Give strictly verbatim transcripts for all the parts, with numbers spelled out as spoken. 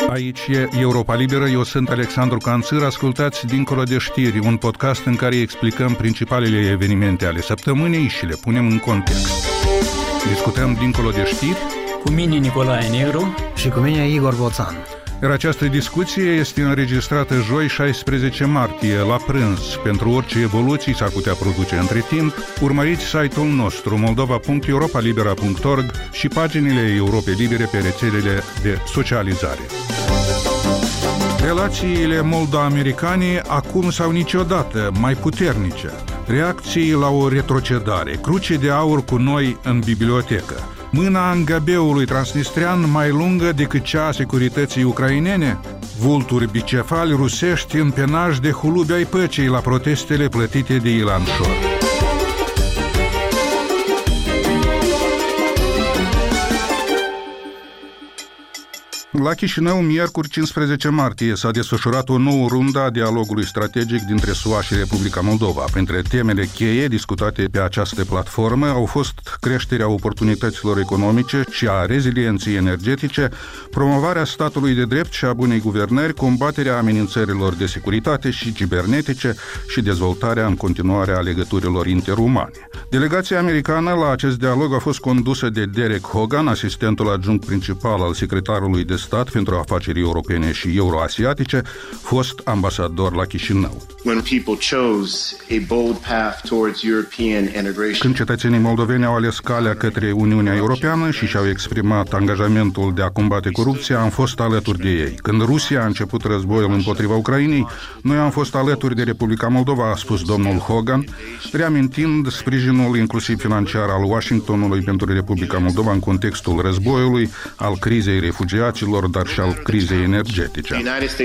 Aici e Europa Liberă, eu sunt Alexandru Canțir, ascultați Dincolo de știri, un podcast în care explicăm principalele evenimente ale săptămânii și le punem în context. Discutăm Dincolo de știri cu mine Nicolae Negru și cu mine Igor Boțan. Iar această discuție este înregistrată joi șaisprezece martie, la prânz. Pentru orice evoluții s-ar putea produce între timp, urmăriți site-ul nostru moldova punct europa libera punct org și paginile Europei Libere pe rețelele de socializare. Relațiile moldo-americane acum sau niciodată mai puternice. Reacții la o retrocedare. Cruce de aur cu noi în bibliotecă. Mâna angabeului transnistrian mai lungă decât cea a securității ucrainene? Vulturi bicefali rusești în penaj de hulubi ai păcii la protestele plătite de Ilan Șor. La Chișinău, miercuri cincisprezece martie, s-a desfășurat o nouă rundă a dialogului strategic dintre S U A și Republica Moldova. Printre temele cheie discutate pe această platformă au fost creșterea oportunităților economice și a rezilienței energetice, promovarea statului de drept și a bunei guvernări, combaterea amenințărilor de securitate și cibernetice și dezvoltarea în continuare a legăturilor interumane. Delegația americană la acest dialog a fost condusă de Derek Hogan, asistentul adjunct principal al secretarului de stat pentru afaceri europene și euroasiatice, fost ambasador la Chișinău. Când cetățenii moldoveni au ales calea către Uniunea Europeană și și-au exprimat angajamentul de a combate corupția, am fost alături de ei. Când Rusia a început războiul împotriva Ucrainei, noi am fost alături de Republica Moldova, a spus domnul Hogan, reamintind sprijinul inclusiv financiar al Washingtonului pentru Republica Moldova în contextul războiului, al crizei refugiaților, dar și al crizei energetice.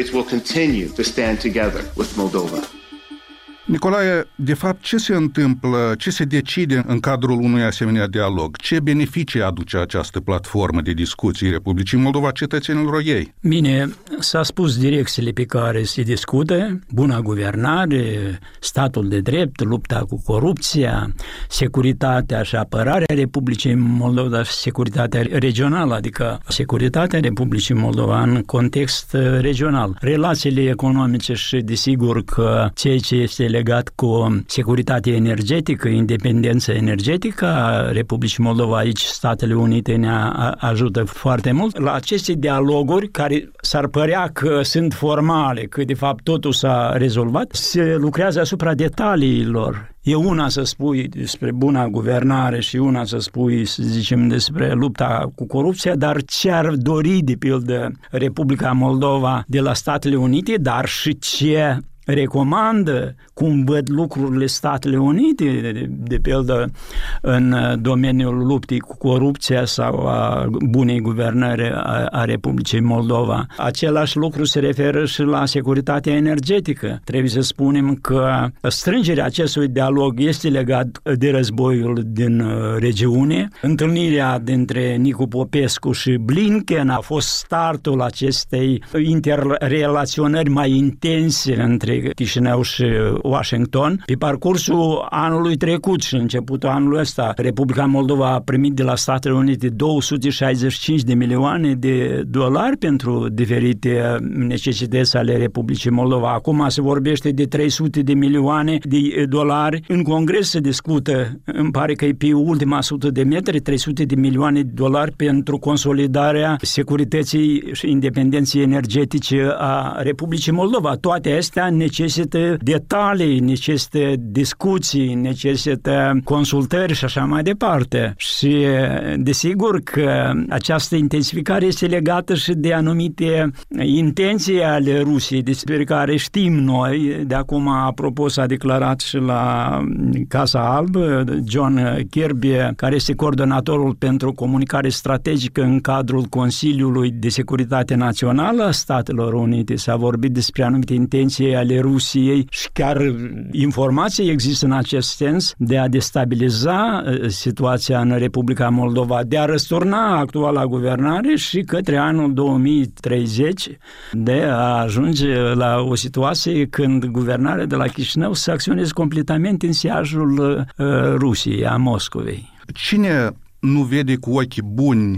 Nicolae, de fapt, ce se întâmplă, ce se decide în cadrul unui asemenea dialog? Ce beneficii aduce această platformă de discuții Republicii Moldova cetățenilor ei? Bine, s-a spus direcțiile pe care se discută: buna guvernare, statul de drept, lupta cu corupția, securitatea și apărarea Republicii Moldova, securitatea regională, adică securitatea Republicii Moldova în context regional, relațiile economice și, desigur, că ceea ce este legat cu securitatea energetică, independența energetică a Republicii Moldova. Aici Statele Unite ne ajută foarte mult. La aceste dialoguri, care s-ar părea că sunt formale, că de fapt totul s-a rezolvat, se lucrează asupra detaliilor. E una să spui despre buna guvernare și una să spui, să zicem, despre lupta cu corupția, dar ce ar dori, de pildă, Republica Moldova de la Statele Unite, dar și ce recomandă, cum văd lucrurile Statele Unite, de, de pildă în domeniul luptei cu corupția sau a bunei guvernări a, a Republicii Moldova. Același lucru se referă și la securitatea energetică. Trebuie să spunem că strângerea acestui dialog este legat de războiul din regiune. Întâlnirea dintre Nicu Popescu și Blinken a fost startul acestei interrelaționări mai intense între Chișinău și Washington. Pe parcursul anului trecut și începutul anului ăsta, Republica Moldova a primit de la Statele Unite două sute șaizeci și cinci de milioane de dolari pentru diferite necesități ale Republicii Moldova. Acum se vorbește de trei sute de milioane de dolari. În Congres se discută, îmi pare că e pe ultima sută de metri, trei sute de milioane de dolari pentru consolidarea securității și independenței energetice a Republicii Moldova. Toate astea necesită detalii, necesită discuții, necesită consultări și așa mai departe. Și desigur că această intensificare este legată și de anumite intenții ale Rusiei, despre care știm noi. De acum, apropo, s-a declarat și la Casa Albă, John Kirby, care este coordonatorul pentru comunicare strategică în cadrul Consiliului de Securitate Națională a Statelor Unite. S-a vorbit despre anumite intenții ale Rusiei și chiar informații există în acest sens de a destabiliza situația în Republica Moldova, de a răsturna actuala guvernare și către anul două mii treizeci de a ajunge la o situație când guvernarea de la Chișinău să acționeze completamente în siajul uh, Rusiei, a Moscovei. Cine nu vede cu ochi buni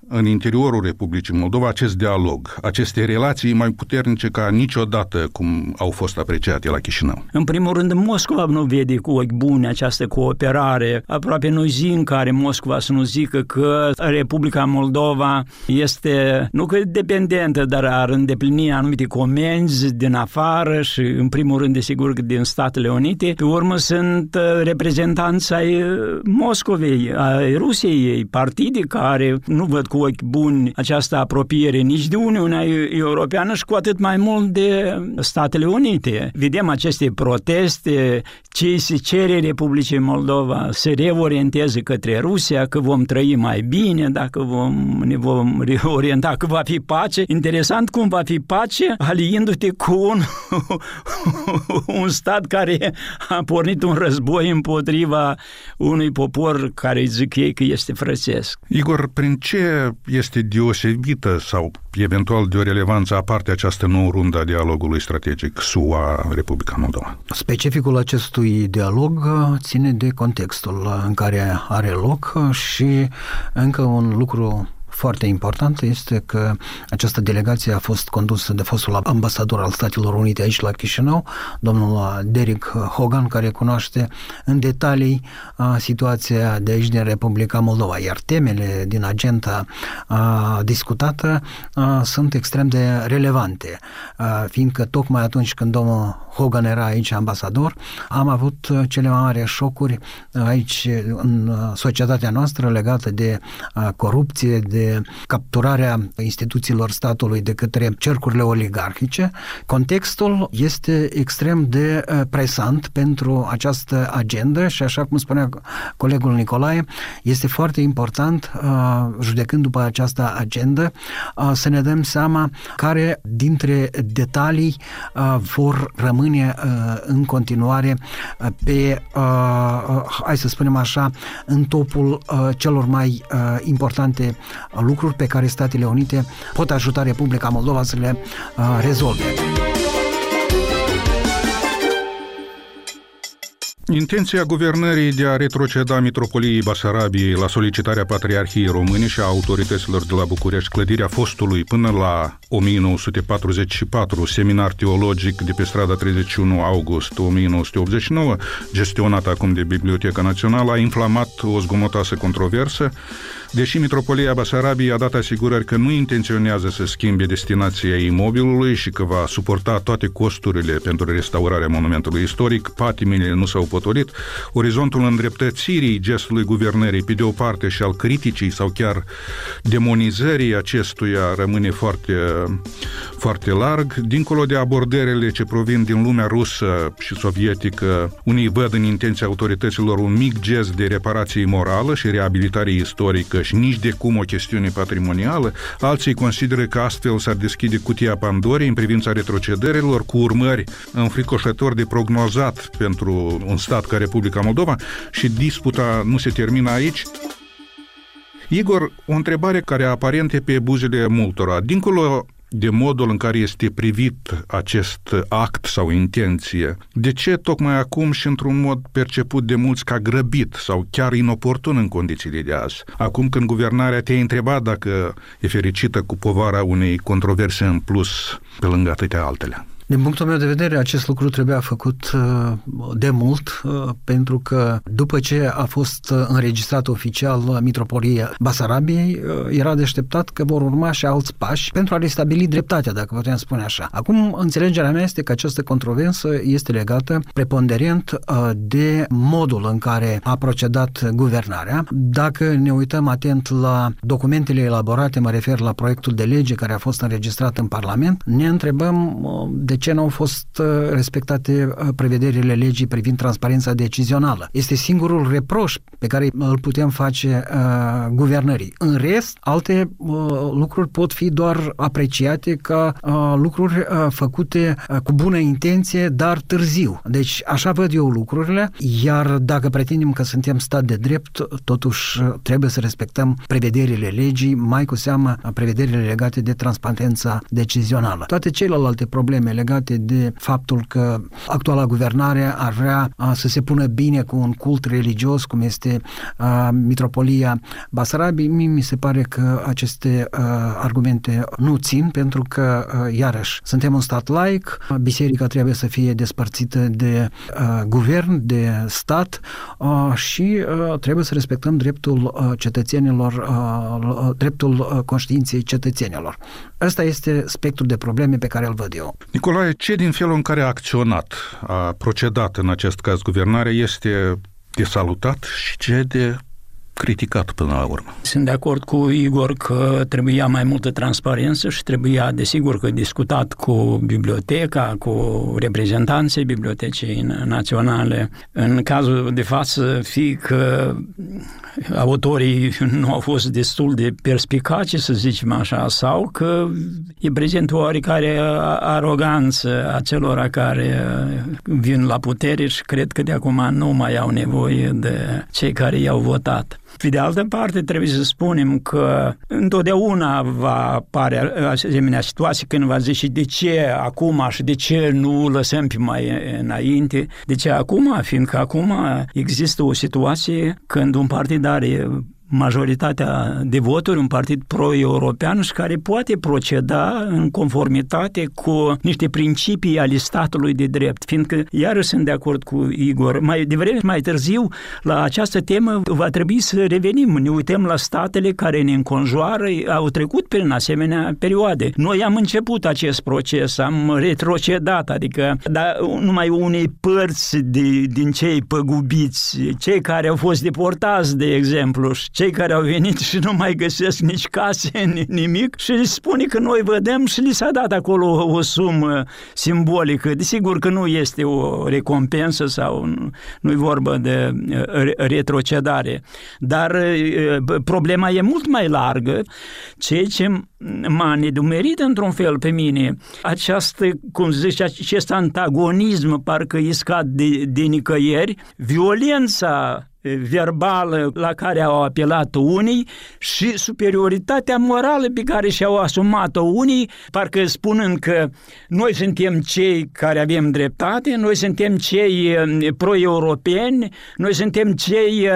în interiorul Republicii Moldova acest dialog, aceste relații mai puternice ca niciodată cum au fost apreciate la Chișinău? În primul rând, Moscova nu vede cu ochi buni această cooperare. Aproape nu zi în care Moscova să nu zică că Republica Moldova este, nu că dependentă, dar ar îndeplini anumite comenzi din afară și, în primul rând, desigur, din Statele Unite. Pe urmă, sunt reprezentanți ai Moscovei, ai Rusiei, partide care nu văd cu ochi buni această apropiere nici de Uniunea Europeană și cu atât mai mult de Statele Unite. Vedem aceste proteste, ce se cere Republicii Moldova să reorienteze către Rusia, că vom trăi mai bine, dacă vom, ne vom reorienta, că va fi pace. Interesant cum va fi pace aliindu-te cu un, un stat care a pornit un război împotriva unui popor care îi zic ei că este frățesc. Igor, prin ce este deosebită sau eventual de o relevanță aparte această nouă rundă a dialogului strategic S U A-Republica Moldova? Specificul acestui dialog ține de contextul în care are loc și încă un lucru foarte important este că această delegație a fost condusă de fostul ambasador al Statelor Unite aici la Chișinău, domnul Derek Hogan, care cunoaște în detalii a, situația de aici din Republica Moldova, iar temele din agenda a, discutată a, sunt extrem de relevante, a, fiindcă tocmai atunci când domnul Hogan era aici ambasador, am avut cele mai mari șocuri aici în societatea noastră legată de a, corupție, de capturarea instituțiilor statului de către cercurile oligarhice. Contextul este extrem de presant pentru această agendă și, așa cum spunea colegul Nicolae, este foarte important, judecând după această agendă, să ne dăm seama care dintre detalii vor rămâne în continuare pe, hai să spunem așa, în topul celor mai importante lucruri pe care Statele Unite pot ajuta Republica Moldova să le uh, rezolve. Intenția guvernării de a retroceda Mitropoliei Basarabiei la solicitarea Patriarhiei Române și a autorităților de la București clădirea fostului până la o mie nouă sute patruzeci și patru seminar teologic de pe strada treizeci și unu august o mie nouă sute optzeci și nouă, gestionat acum de Biblioteca Națională, a inflamat o zgomotoasă controversă, deși Mitropolia Basarabiei a dat asigurări că nu intenționează să schimbe destinația imobilului și că va suporta toate costurile pentru restaurarea monumentului istoric, patimile nu s-au potolit, orizontul îndreptățirii gestului guvernării pe de o parte și al criticii sau chiar demonizării acestuia rămâne foarte, foarte larg. Dincolo de abordările ce provin din lumea rusă și sovietică, unii văd în intenția autorităților un mic gest de reparație morală și reabilitare istorică și nici de cum o chestiune patrimonială, alții consideră că astfel s-ar deschide cutia Pandorei în privința retrocedărilor, cu urmări înfricoșător de prognozat pentru un stat ca Republica Moldova, și disputa nu se termină aici. Igor, o întrebare care aparente pe buzele multora. Dincolo de modul în care este privit acest act sau intenție, de ce tocmai acum și într-un mod perceput de mulți ca grăbit sau chiar inoportun în condițiile de azi? Acum când guvernarea te-a întrebat dacă e fericită cu povara unei controverse în plus pe lângă atâtea altele. Din punctul meu de vedere, acest lucru trebuia făcut de mult, pentru că după ce a fost înregistrat oficial Mitropolia Basarabiei, era de așteptat că vor urma și alți pași pentru a restabili dreptatea, dacă putem spune așa. Acum, înțelegerea mea este că această controversă este legată preponderent de modul în care a procedat guvernarea. Dacă ne uităm atent la documentele elaborate, mă refer la proiectul de lege care a fost înregistrat în Parlament, ne întrebăm de de ce nu au fost respectate prevederile legii privind transparența decizională. Este singurul reproș pe care îl putem face uh, guvernării. În rest, alte uh, lucruri pot fi doar apreciate ca uh, lucruri uh, făcute uh, cu bună intenție, dar târziu. Deci, așa văd eu lucrurile, iar dacă pretindem că suntem stat de drept, totuși trebuie să respectăm prevederile legii, mai cu seamă prevederile legate de transparența decizională. Toate celelalte probleme legate legate de faptul că actuala guvernare ar vrea să se pună bine cu un cult religios, cum este Mitropolia Basarabiei. Mie mi se pare că aceste argumente nu țin, pentru că, iarăși, suntem un stat laic, biserica trebuie să fie despărțită de guvern, de stat și trebuie să respectăm dreptul cetățenilor, dreptul conștiinței cetățenilor. Ăsta este spectrul de probleme pe care îl văd eu. Nicolae, ce din felul în care a acționat, a procedat în acest caz guvernarea este de salutat și ce de criticat până la urmă? Sunt de acord cu Igor că trebuia mai multă transparență și trebuia, desigur, că discutat cu biblioteca, cu reprezentanții Bibliotecii Naționale. În cazul de față, fie că autorii nu au fost destul de perspicaci, să zicem așa, sau că e prezent o oarecare aroganță a celor care vin la putere și cred că de acum nu mai au nevoie de cei care i-au votat. Pe de altă parte, trebuie să spunem că întotdeauna va apare asemenea situație când va zice de ce acum și de ce nu lăsăm pe mai înainte. De ce acum? Fiindcă acum există o situație când un partid are majoritatea de voturi, un partid pro-european și care poate proceda în conformitate cu niște principii ale statului de drept. Fiindcă, iarăși sunt de acord cu Igor, mai devreme, mai târziu, la această temă va trebui să revenim. Ne uităm la statele care ne înconjoară, au trecut prin asemenea perioade. Noi am început acest proces, am retrocedat, adică dar numai unei părți de, din cei păgubiți, cei care au fost deportați, de exemplu, și cei care au venit și nu mai găsesc nici case, nimic, și li spune că noi vedem și li s-a dat acolo o sumă simbolică. Desigur că nu este o recompensă sau nu e vorba de retrocedare, dar problema e mult mai largă. Ceea ce m-a nedumerit într-un fel pe mine, această, cum zice, acest antagonism parcă iscat de, de nicăieri, violența verbală la care au apelat unii și superioritatea morală pe care și-au asumat-o unii, parcă spunând că noi suntem cei care avem dreptate, noi suntem cei pro-europeni, noi suntem cei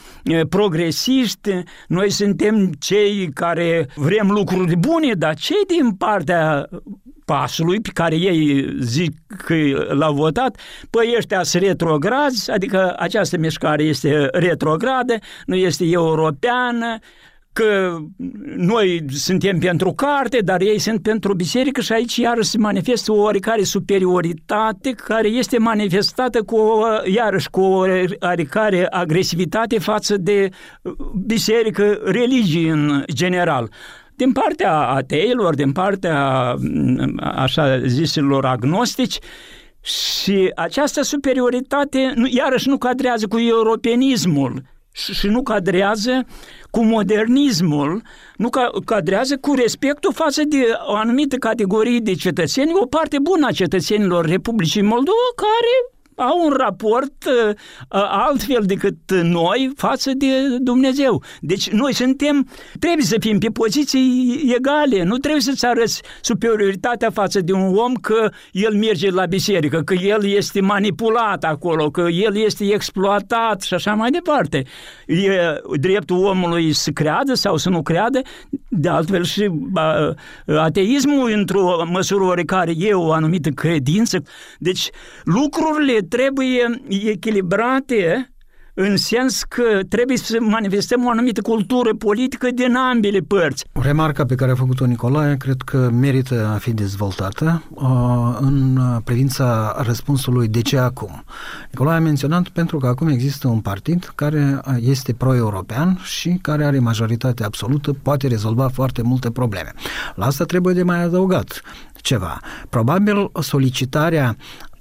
progresiști, noi suntem cei care vrem lucruri bune, dar cei din partea pasului pe care ei zic că l-au votat, păi ăștia sunt retrograzi, adică această mișcare este retrogradă, nu este europeană, că noi suntem pentru carte, dar ei sunt pentru biserică și aici iarăși se manifestă o oarecare superioritate care este manifestată cu o, iarăși cu o oarecare agresivitate față de biserică, religii în general. Din partea ateilor, din partea așa zisilor agnostici, și această superioritate iarăși nu cadrează cu europenismul și nu cadrează cu modernismul, nu cadrează cu respectul față de o anumită categorie de cetățeni, o parte bună a cetățenilor Republicii Moldova, care au un raport uh, altfel decât noi față de Dumnezeu. Deci noi suntem, trebuie să fim pe poziții egale, nu trebuie să-ți arăți superioritatea față de un om că el merge la biserică, că el este manipulat acolo, că el este exploatat și așa mai departe. E dreptul omului să creadă sau să nu creadă, de altfel și uh, ateismul într-o măsură oricare e o anumită credință. Deci lucrurile trebuie echilibrate în sens că trebuie să manifestăm o anumită cultură politică din ambele părți. Remarca pe care a făcut-o Nicolae cred că merită a fi dezvoltată uh, în privința răspunsului de ce acum. Nicolae a menționat pentru că acum există un partid care este pro-european și care are majoritate absolută, poate rezolva foarte multe probleme. La asta trebuie de mai adăugat ceva. Probabil solicitarea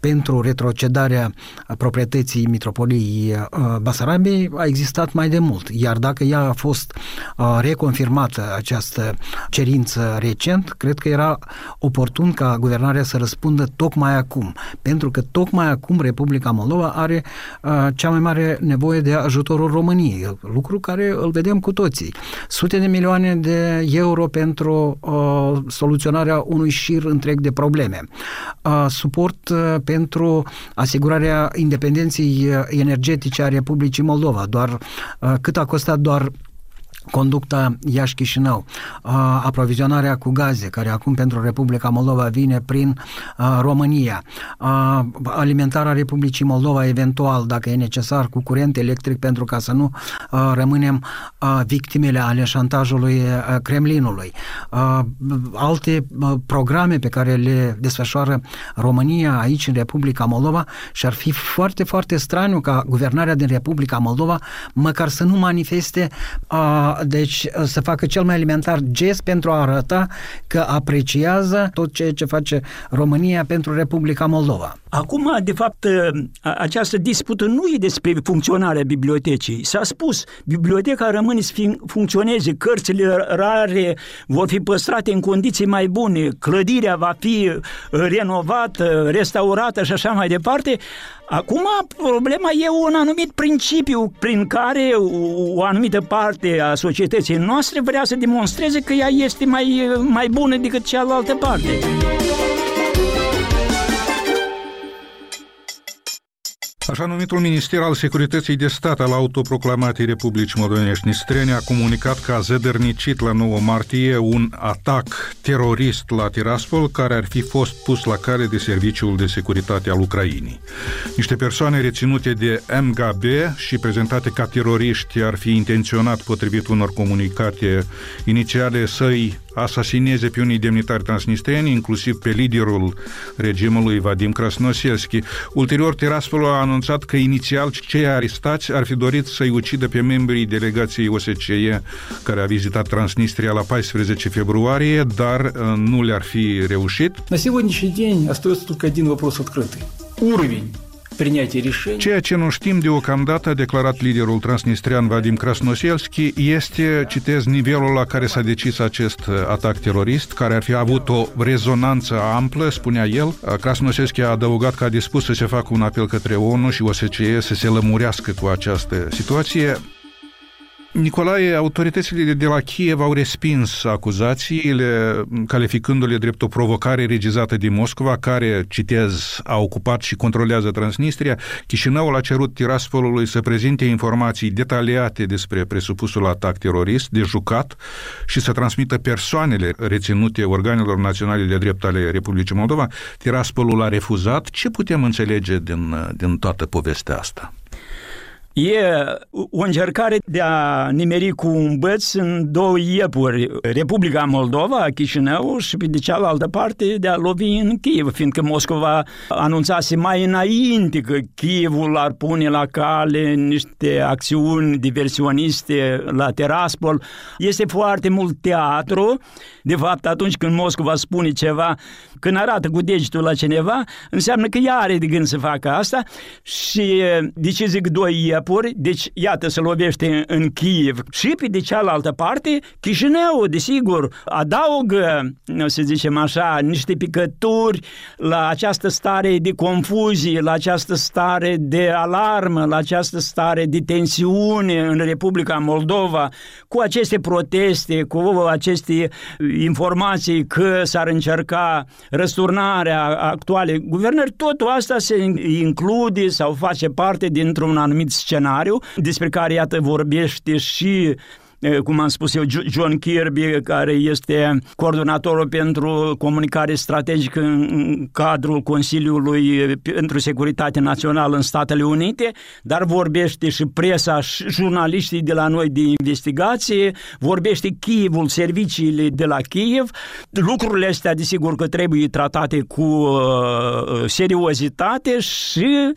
pentru retrocedarea proprietății Mitropoliei Basarabiei a existat mai de mult, iar dacă ea a fost reconfirmată această cerință recent, cred că era oportun ca guvernarea să răspundă tocmai acum, pentru că tocmai acum Republica Moldova are cea mai mare nevoie de ajutorul României, lucru care îl vedem cu toții. Sute de milioane de euro pentru uh, soluționarea unui șir întreg de probleme. Uh, suport uh, pentru asigurarea independenței energetice a Republicii Moldova. Doar uh, cât a costat doar conducta Iași-Chișinău, aprovizionarea cu gaze, care acum pentru Republica Moldova vine prin România, alimentarea Republicii Moldova eventual, dacă e necesar, cu curent electric, pentru ca să nu rămânem victimele ale șantajului Kremlinului. Alte programe pe care le desfășoară România aici în Republica Moldova și ar fi foarte, foarte straniu ca guvernarea din Republica Moldova măcar să nu manifeste deci să facă cel mai elementar gest pentru a arăta că apreciază tot ceea ce face România pentru Republica Moldova. Acum, de fapt, această dispută nu e despre funcționarea bibliotecii. S-a spus, biblioteca rămâne să funcționeze, cărțile rare vor fi păstrate în condiții mai bune, clădirea va fi renovată, restaurată și așa mai departe. Acum, problema e un anumit principiu prin care o anumită parte a societății noastre vrea să demonstreze că ea este mai, mai bună decât cealaltă parte. Așa numitul Minister al Securității de Stat al autoproclamatei Republicii Moldovene Nistrene a comunicat că a zădărnicit la nouă martie un atac terorist la Tiraspol care ar fi fost pus la cale de Serviciul de Securitate al Ucrainei. Niște persoane reținute de M G B și prezentate ca teroriști ar fi intenționat, potrivit unor comunicate inițiale, să-i asasineze pe unii demnitari transnistreni, inclusiv pe liderul regimului Vadim Krasnoselski. Ulterior, Tiraspol a anunțat că inițial cei arestați ar fi dorit să-i ucidă pe membrii delegației O S C E care a vizitat Transnistria la paisprezece februarie, dar nu le-ar fi reușit. На сегодняшний день остается только один вопрос открытый. Уровень принятия решений. Ceea ce nu știm deocamdată, a declarat liderul transnistrian Vadim Krasnoselski, este, citez, nivelul la care s-a decis acest atac terorist, care ar fi avut o rezonanță amplă, spunea el. Krasnoselski a adăugat că a dispus să se facă un apel către ONU și O S C E să se lămurească cu această situație. Nicolae, autoritățile de la Kiev au respins acuzațiile, calificându-le drept o provocare regizată de Moscova, care, citez, a ocupat și controlează Transnistria. Chișinăul a cerut Tiraspolului să prezinte informații detaliate despre presupusul atac terorist de jucat și să transmită persoanele reținute organelor naționale de drept ale Republicii Moldova. Tiraspolul a refuzat. Ce putem înțelege din, din toată povestea asta? E o încercare de a nimeri cu un băț în două iepuri, Republica Moldova, Chișinău, și pe de cealaltă parte de a lovi în Kiev, fiindcă Moscova anunțase mai înainte că Kievul ar pune la cale niște acțiuni diversioniste la Tiraspol. Este foarte mult teatru. De fapt, atunci când Moscova spune ceva, când arată cu degetul la cineva, înseamnă că ea are de gând să facă asta și de ce zic doi iepuri? Deci, iată, se lovește în Kiev și pe de cealaltă parte, Chișinău, desigur, adaugă, să zicem așa, niște picături la această stare de confuzie, la această stare de alarmă, la această stare de tensiune în Republica Moldova, cu aceste proteste, cu aceste informații că s-ar încerca răsturnarea actualei guvernări. Totul asta se include sau face parte dintr-un anumit scenariu despre care, iată, vorbește și, cum am spus eu, John Kirby, care este coordonatorul pentru comunicare strategică în cadrul Consiliului pentru Securitate Națională în Statele Unite, dar vorbește și presa și jurnaliștii de la noi de investigație, vorbește Kievul, serviciile de la Kiev. Lucrurile astea, desigur, că trebuie tratate cu uh, seriozitate și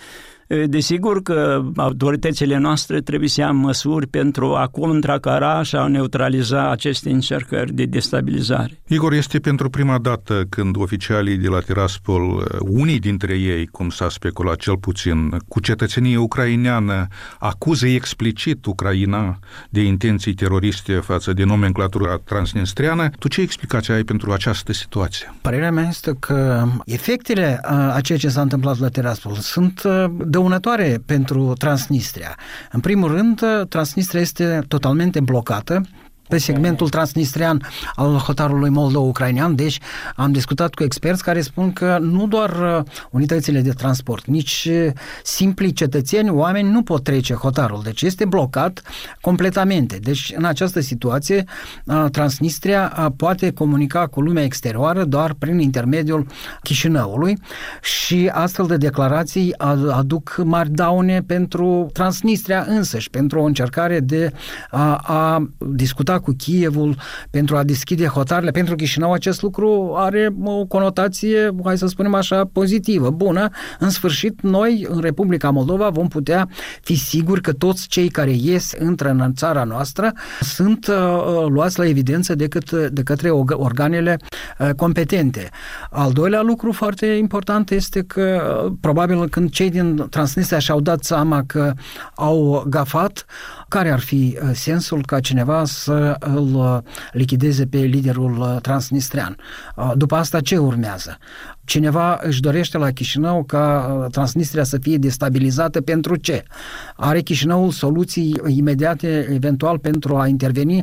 Desigur că autoritățile noastre trebuie să ia măsuri pentru a contracara și a neutraliza aceste încercări de destabilizare. Igor, este pentru prima dată când oficialii de la Tiraspol, unii dintre ei, cum s-a speculat cel puțin, cu cetățenie ucraineană, acuză explicit Ucraina de intenții teroriste față de nomenclatura transnistreană. Tu ce explicație ai pentru această situație? Părerea mea este că efectele a ceea ce s-a întâmplat la Tiraspol sunt dăunătoare pentru Transnistria. În primul rând, Transnistria este totalmente blocată pe segmentul transnistrian al hotarului moldo-ucrainean, deci am discutat cu experți care spun că nu doar unitățile de transport, nici simpli cetățeni, oameni nu pot trece hotarul, deci este blocat completamente. Deci în această situație Transnistria poate comunica cu lumea exterioară doar prin intermediul Chișinăului și astfel de declarații aduc mari daune pentru Transnistria însăși, pentru o încercare de a, a discuta cu Kievul pentru a deschide hotarele. Pentru Chișinău acest lucru are o conotație, hai să spunem așa, pozitivă, bună. În sfârșit, noi, în Republica Moldova, vom putea fi siguri că toți cei care ies, intră în țara noastră, sunt uh, luați la evidență de, cât, de către organele uh, competente. Al doilea lucru foarte important este că, uh, probabil când cei din Transnistria și-au dat seama că au gafat, care ar fi uh, sensul ca cineva să îl lichideze pe liderul transnistrian. După asta ce urmează? Cineva își dorește la Chișinău ca Transnistria să fie destabilizată pentru ce? Are Chișinăul soluții imediate, eventual, pentru a interveni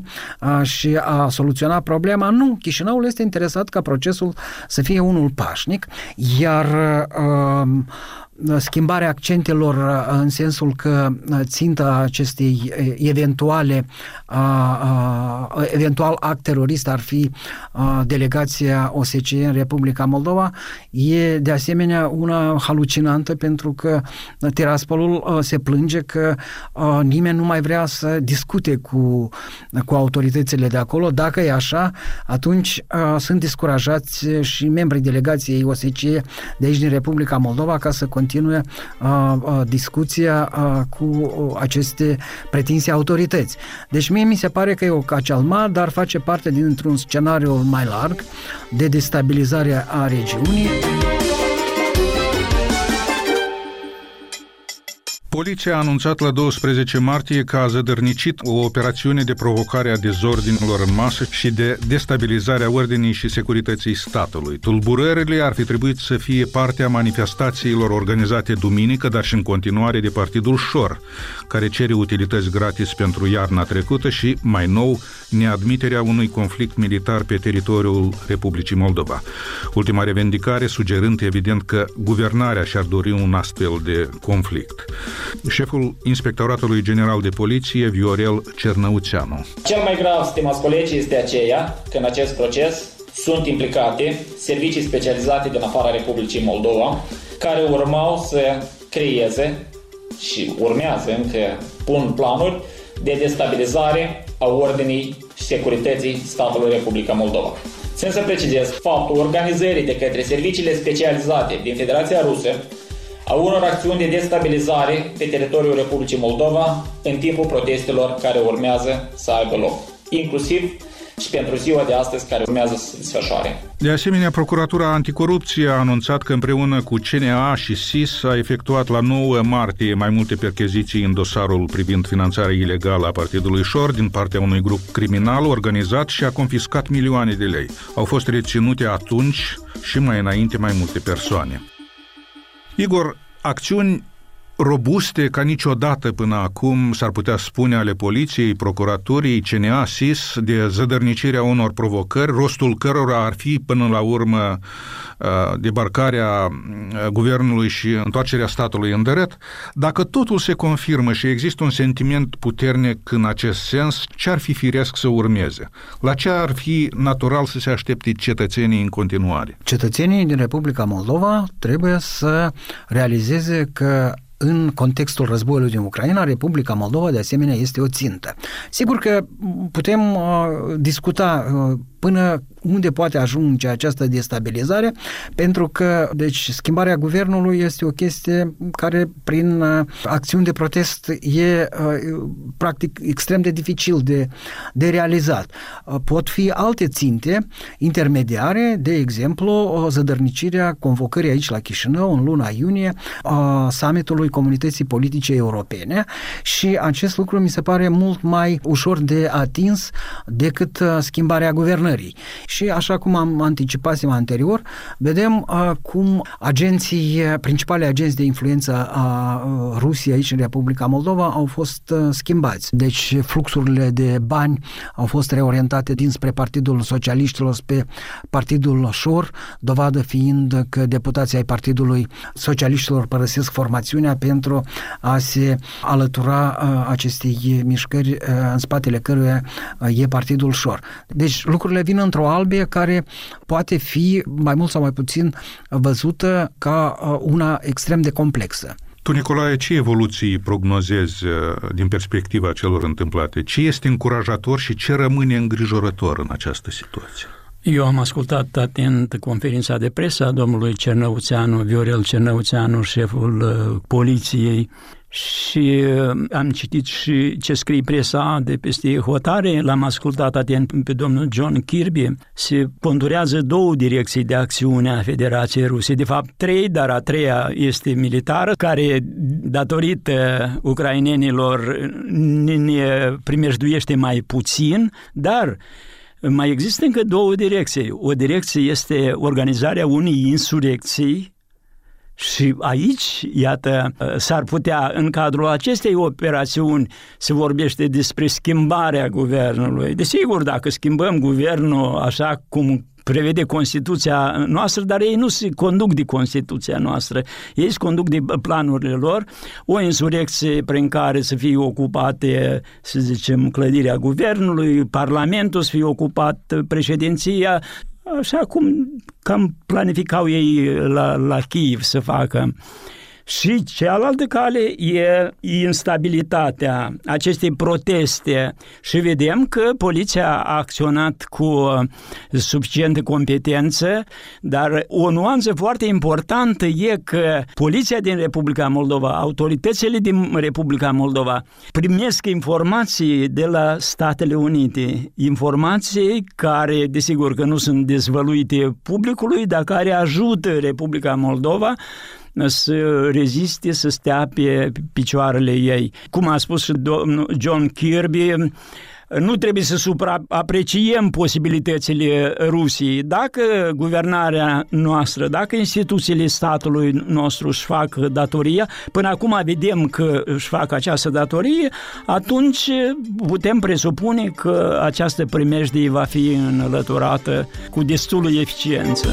și a soluționa problema? Nu. Chișinăul este interesat ca procesul să fie unul pașnic, iar uh, schimbarea accentelor în sensul că ținta acestei eventuale eventual act terorist ar fi delegația O S C E în Republica Moldova e de asemenea una halucinantă, pentru că Tiraspolul se plânge că nimeni nu mai vrea să discute cu, cu autoritățile de acolo. Dacă e așa, atunci sunt descurajați și membrii delegației O S C E de aici din Republica Moldova ca să continue uh, uh, discuția uh, cu uh, aceste pretinse autorități. Deci mie mi se pare că e o cacealma, dar face parte dintr-un scenariu mai larg de destabilizare a regiunii. Poliția a anunțat la douăsprezece martie că a zădărnicit o operațiune de provocare a dezordinilor în masă și de destabilizare a ordinii și securității statului. Tulburările ar fi trebuit să fie parte a manifestațiilor organizate duminică, dar și în continuare de Partidul Șor, care cere utilități gratis pentru iarna trecută și, mai nou, neadmiterea unui conflict militar pe teritoriul Republicii Moldova. Ultima revendicare sugerând evident că guvernarea și-ar dori un astfel de conflict. Șeful Inspectoratului General de Poliție, Viorel Cernăuțeanu. Cel mai grav, stimați colegi, este aceea că în acest proces sunt implicate servicii specializate din afara Republicii Moldova, care urmau să creeze și urmează încă pun planuri de destabilizare a ordinii și securității statului Republica Moldova. Țin să precizez faptul organizării de către serviciile specializate din Federația Rusă a unor acțiuni de destabilizare pe teritoriul Republicii Moldova în timpul protestelor care urmează să aibă loc, inclusiv și pentru ziua de astăzi care urmează să se desfășoare. De asemenea, Procuratura Anticorupție a anunțat că împreună cu C N A și S I S a efectuat la nouă martie mai multe percheziții în dosarul privind finanțarea ilegală a Partidului Șor din partea unui grup criminal organizat și a confiscat milioane de lei. Au fost reținute atunci și mai înainte mai multe persoane. Igor, acțiuni robuste ca niciodată până acum, s-ar putea spune, ale poliției, procuraturii, C N A, S I S, de zădărnicirea unor provocări, rostul cărora ar fi până la urmă debarcarea guvernului și întoarcerea statului în drept. Dacă totul se confirmă și există un sentiment puternic în acest sens, ce ar fi firesc să urmeze? La ce ar fi natural să se aștepte cetățenii în continuare? Cetățenii din Republica Moldova trebuie să realizeze că în contextul războiului din Ucraina, Republica Moldova, de asemenea, este o țintă. Sigur că putem uh, discuta uh, până unde poate ajunge această destabilizare, pentru că, deci, schimbarea guvernului este o chestie care, prin acțiuni de protest, e practic extrem de dificil de, de realizat. Pot fi alte ținte intermediare, de exemplu, zădărnicirea convocării aici la Chișinău, în luna iunie, a summitului Comunității Politice Europene, și acest lucru mi se pare mult mai ușor de atins decât schimbarea guvernării. Și așa cum am anticipat anterior, vedem uh, cum agenții, principalii agenți de influență a uh, Rusiei aici în Republica Moldova au fost uh, schimbați. Deci fluxurile de bani au fost reorientate dinspre Partidul Socialiștilor spre Partidul Șor, dovadă fiind că deputații ai Partidului Socialiștilor părăsesc formațiunea pentru a se alătura uh, acestei mișcări uh, în spatele căruia uh, e Partidul Șor. Deci lucrurile vin într-o albie care poate fi mai mult sau mai puțin văzută ca una extrem de complexă. Tu, Nicolae, ce evoluții prognozezi din perspectiva celor întâmplate? Ce este încurajator și ce rămâne îngrijorător în această situație? Eu am ascultat atent conferința de presă a domnului Cernăuțeanu, Viorel Cernăuțeanu, șeful uh, poliției, și am citit și ce scrie presa de peste hotare, l-am ascultat atent pe domnul John Kirby. Se conturează două direcții de acțiune a Federației Ruse, de fapt trei, dar a treia este militară, care, datorită ucrainenilor, ne primejduiește mai puțin, dar mai există încă două direcții. O direcție este organizarea unei insurecții, și aici, iată, s-ar putea, în cadrul acestei operațiuni, se vorbește despre schimbarea guvernului. Desigur, dacă schimbăm guvernul așa cum prevede Constituția noastră, dar ei nu se conduc de Constituția noastră, ei se conduc de planurile lor, o insurecție prin care să fie ocupate, să zicem, clădirea guvernului, Parlamentul să fie ocupat, președinția, așa cum cam planificau ei la, la Kiev să facă. Și cealaltă cale e instabilitatea acestei proteste și vedem că poliția a acționat cu suficientă competență, dar o nuanță foarte importantă e că poliția din Republica Moldova, autoritățile din Republica Moldova primesc informații de la Statele Unite, informații care, desigur că nu sunt dezvăluite publicului, dar care ajută Republica Moldova să reziste, să stea pe picioarele ei. Cum a spus și domnul John Kirby, nu trebuie să supraapreciem posibilitățile Rusiei. Dacă guvernarea noastră, dacă instituțiile statului nostru își fac datoria, până acum vedem că își fac această datorie, atunci putem presupune că această primejdie va fi înlăturată cu destulă eficiență.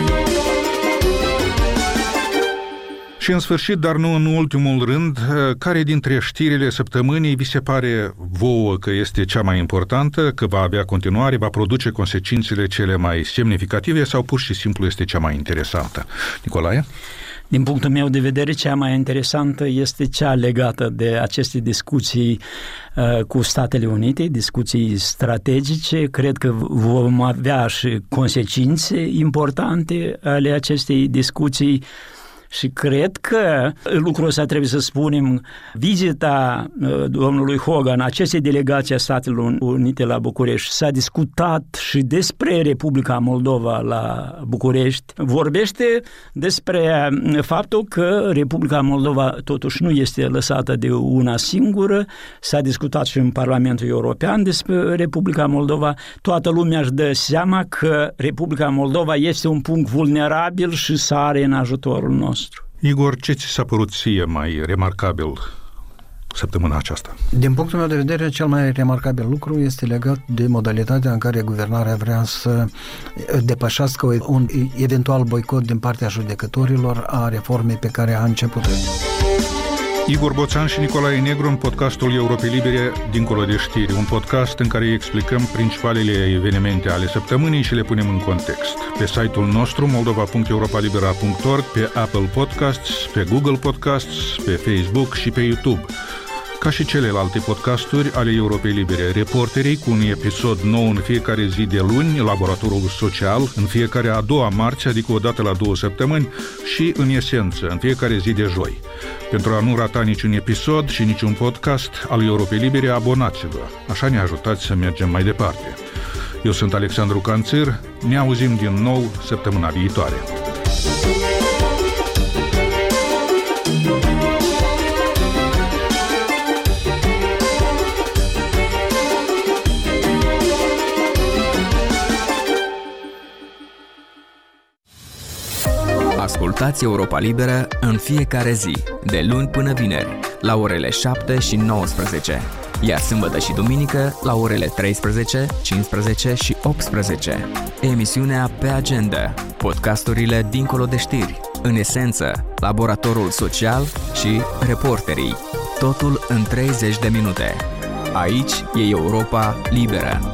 Și în sfârșit, dar nu în ultimul rând, care dintre știrile săptămânii vi se pare vouă că este cea mai importantă, că va avea continuare, va produce consecințele cele mai semnificative sau pur și simplu este cea mai interesantă? Nicolae? Din punctul meu de vedere, cea mai interesantă este cea legată de aceste discuții uh, cu Statele Unite, discuții strategice. Cred că vom avea și consecințe importante ale acestei discuții. Și cred că lucrul ăsta trebuie să spunem, vizita domnului Hogan, acestei delegații a Statelor Unite la București, s-a discutat și despre Republica Moldova la București. Vorbește despre faptul că Republica Moldova totuși nu este lăsată de una singură. S-a discutat și în Parlamentul European despre Republica Moldova. Toată lumea își dă seama că Republica Moldova este un punct vulnerabil și sare în ajutorul nostru. Igor, ce ți s-a părut ție mai remarcabil săptămâna aceasta? Din punctul meu de vedere, cel mai remarcabil lucru este legat de modalitatea în care guvernarea vrea să depășească un eventual boicot din partea judecătorilor a reformei pe care a început-o. Igor Boțan și Nicolae Negru în podcastul Europei Libere Dincolo de știri, un podcast în care explicăm principalele evenimente ale săptămânii și le punem în context. Pe site-ul nostru moldova punct europa libera punct org, pe Apple Podcasts, pe Google Podcasts, pe Facebook și pe YouTube. ca și celelalte podcasturi ale Europei Libere. Reporterii cu un episod nou în fiecare zi de luni, Laboratorul Social în fiecare a doua marți, adică o dată la două săptămâni, și În Esență în fiecare zi de joi. Pentru a nu rata niciun episod și niciun podcast al Europei Libere, abonați-vă. Așa ne ajutați să mergem mai departe. Eu sunt Alexandru Canțir, ne auzim din nou săptămâna viitoare. Ascultați Europa Liberă în fiecare zi, de luni până vineri, la orele șapte și nouăsprezece, iar sâmbătă și duminică la orele treisprezece, cincisprezece și optsprezece. Emisiunea Pe Agenda, podcasturile Dincolo de știri, În Esență, Laboratorul Social și Reporterii. Totul în treizeci de minute. Aici e Europa Liberă.